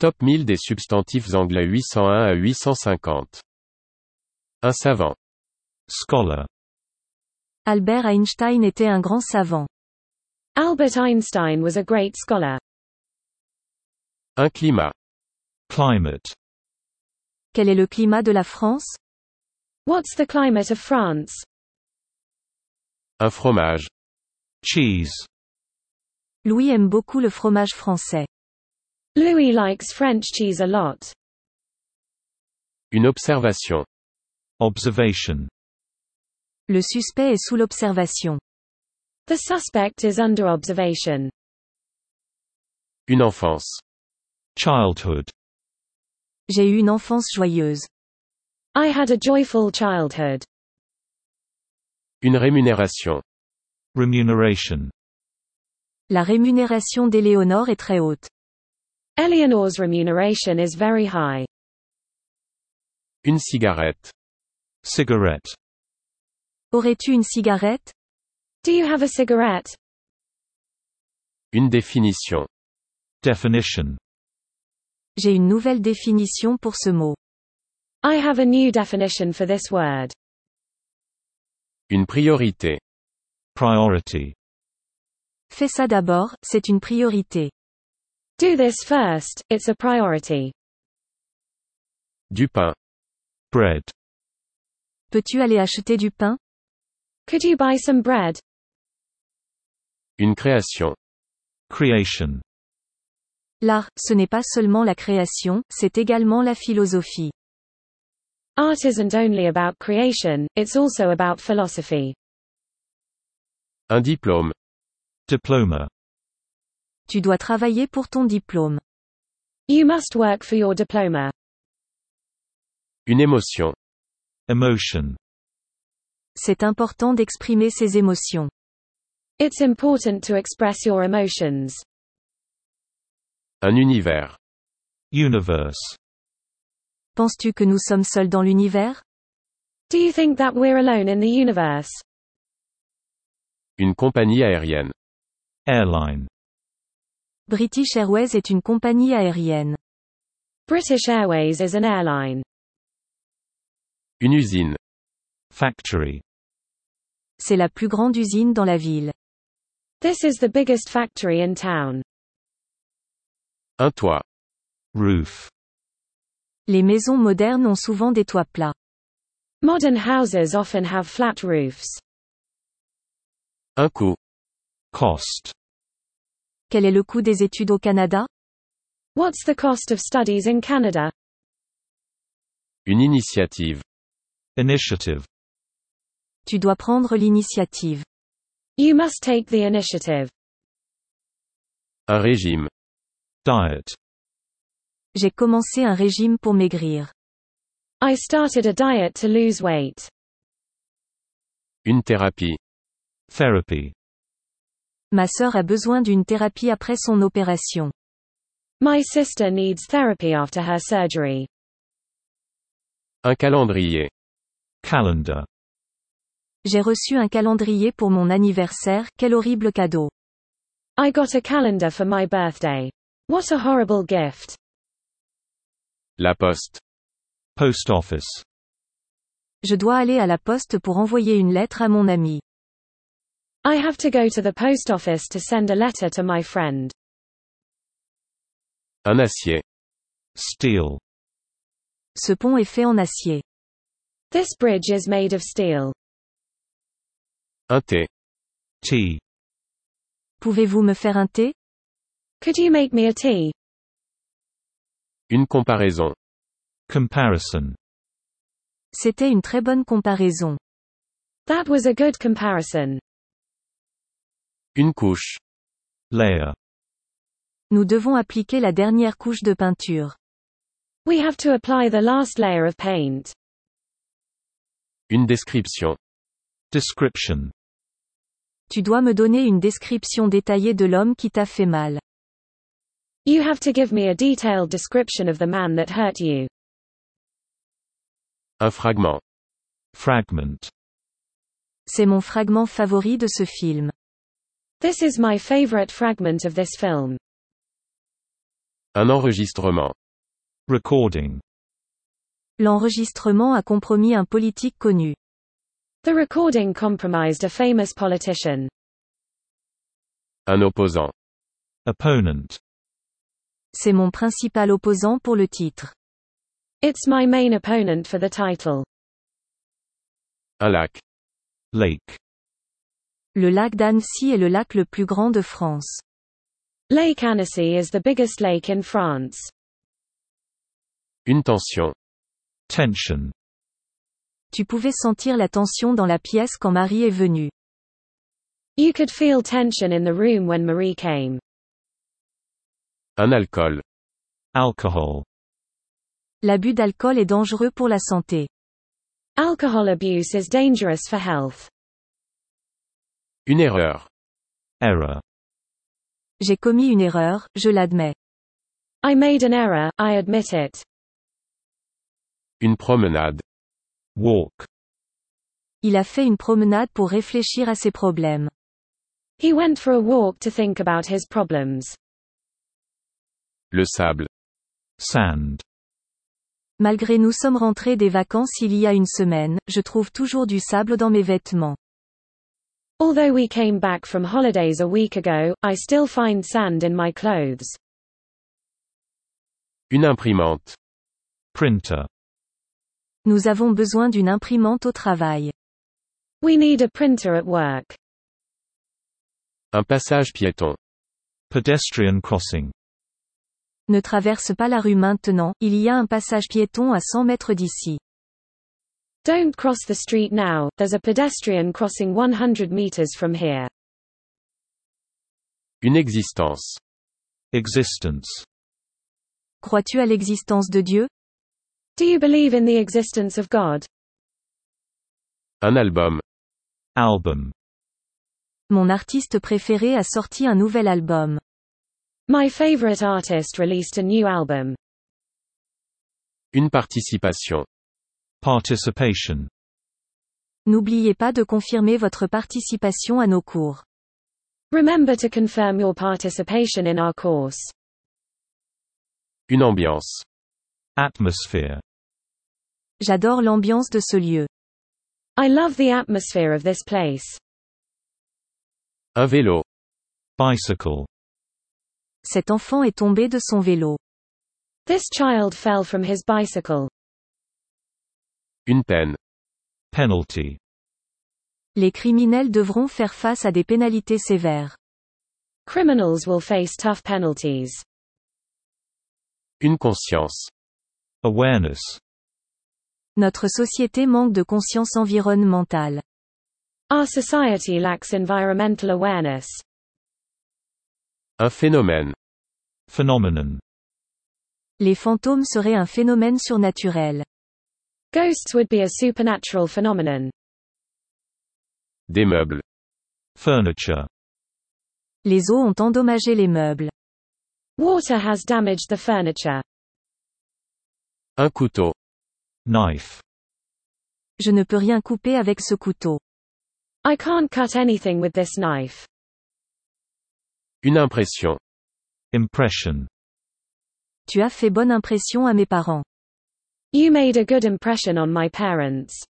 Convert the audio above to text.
Top 1000 des substantifs anglais 801 à 850. Un savant. Scholar. Albert Einstein était un grand savant. Albert Einstein was a great scholar. Un climat. Climate. Quel est le climat de la France? What's the climate of France? Un fromage. Cheese. Louis aime beaucoup le fromage français. Louis likes French cheese a lot. Une observation. Observation. Le suspect est sous l'observation. The suspect is under observation. Une enfance. Childhood. J'ai eu une enfance joyeuse. I had a joyful childhood. Une rémunération. Remuneration. La rémunération d'Éléonore est très haute. Eleanor's remuneration is very high. Une cigarette. Cigarette. Aurais-tu une cigarette? Do you have a cigarette? Une définition. Definition. J'ai une nouvelle définition pour ce mot. I have a new definition for this word. Une priorité. Priority. Fais ça d'abord, c'est une priorité. Do this first, it's a priority. Du pain. Bread. Peux-tu aller acheter du pain? Could you buy some bread? Une création. Creation. L'art, ce n'est pas seulement la création, c'est également la philosophie. Art isn't only about creation, it's also about philosophy. Un diplôme. Diploma. Tu dois travailler pour ton diplôme. You must work for your diploma. Une émotion. Emotion. C'est important d'exprimer ses émotions. It's important to express your emotions. Un univers. Universe. Penses-tu que nous sommes seuls dans l'univers? Do you think that we're alone in the universe? Une compagnie aérienne. Airline. British Airways est une compagnie aérienne. British Airways is an airline. Une usine. Factory. C'est la plus grande usine dans la ville. This is the biggest factory in town. Un toit. Roof. Les maisons modernes ont souvent des toits plats. Modern houses often have flat roofs. Un coût. Cost. Quel est le coût des études au Canada? What's the cost of studies in Canada? Une initiative. Initiative. Tu dois prendre l'initiative. You must take the initiative. Un régime. Diet. J'ai commencé un régime pour maigrir. I started a diet to lose weight. Une thérapie. Therapy. Ma sœur a besoin d'une thérapie après son opération. My sister needs therapy after her surgery. Un calendrier. Calendar. J'ai reçu un calendrier pour mon anniversaire, quel horrible cadeau. I got a calendar for my birthday. What a horrible gift. La poste. Post office. Je dois aller à la poste pour envoyer une lettre à mon ami. I have to go to the post office to send a letter to my friend. Un acier. Steel. Ce pont est fait en acier. This bridge is made of steel. Un thé. Tea. Pouvez-vous me faire un thé? Could you make me a tea? Une comparaison. Comparison. C'était une très bonne comparaison. That was a good comparison. Une couche. Layer. Nous devons appliquer la dernière couche de peinture. We have to apply the last layer of paint. Une description. Description. Tu dois me donner une description détaillée de l'homme qui t'a fait mal. You have to give me a detailed description of the man that hurt you. Un fragment. Fragment. C'est mon fragment favori de ce film. This is my favorite fragment of this film. Un enregistrement. Recording. L'enregistrement a compromis un politique connu. The recording compromised a famous politician. Un opposant. Opponent. C'est mon principal opposant pour le titre. It's my main opponent for the title. Un lac. Lake. Le lac d'Annecy est le lac le plus grand de France. Lake Annecy is the biggest lake in France. Une tension. Tension. Tu pouvais sentir la tension dans la pièce quand Marie est venue. You could feel tension in the room when Marie came. Un alcool. Alcohol. L'abus d'alcool est dangereux pour la santé. Alcohol abuse is dangerous for health. Une erreur. Error. J'ai commis une erreur, je l'admets. I made an error, I admit it. Une promenade. Walk. Il a fait une promenade pour réfléchir à ses problèmes. He went for a walk to think about his problems. Le sable. Sand. Malgré nous sommes rentrés des vacances il y a une semaine, je trouve toujours du sable dans mes vêtements. Although we came back from holidays a week ago, I still find sand in my clothes. Une imprimante. Printer. Nous avons besoin d'une imprimante au travail. We need a printer at work. Un passage piéton. Pedestrian crossing. Ne traverse pas la rue maintenant, il y a un passage piéton à 100 mètres d'ici. Don't cross the street now, there's a pedestrian crossing 100 meters from here. Une existence. Existence. Crois-tu à l'existence de Dieu? Do you believe in the existence of God? Un album. Album. Mon artiste préféré a sorti un nouvel album. My favorite artist released a new album. Une participation. Participation. N'oubliez pas de confirmer votre participation à nos cours. Remember to confirm your participation in our course. Une ambiance. Atmosphere. J'adore l'ambiance de ce lieu. I love the atmosphere of this place. Un vélo. Bicycle. Cet enfant est tombé de son vélo. This child fell from his bicycle. Une peine. Penalty. Les criminels devront faire face à des pénalités sévères. Criminals will face tough penalties. Une conscience. Awareness. Notre société manque de conscience environnementale. Our society lacks environmental awareness. Un phénomène. Phenomenon. Les fantômes seraient un phénomène surnaturel. Ghosts would be a supernatural phenomenon. Des meubles. Furniture. Les eaux ont endommagé les meubles. Water has damaged the furniture. Un couteau. Knife. Je ne peux rien couper avec ce couteau. I can't cut anything with this knife. Une impression. Impression. Tu as fait bonne impression à mes parents. You made a good impression on my parents.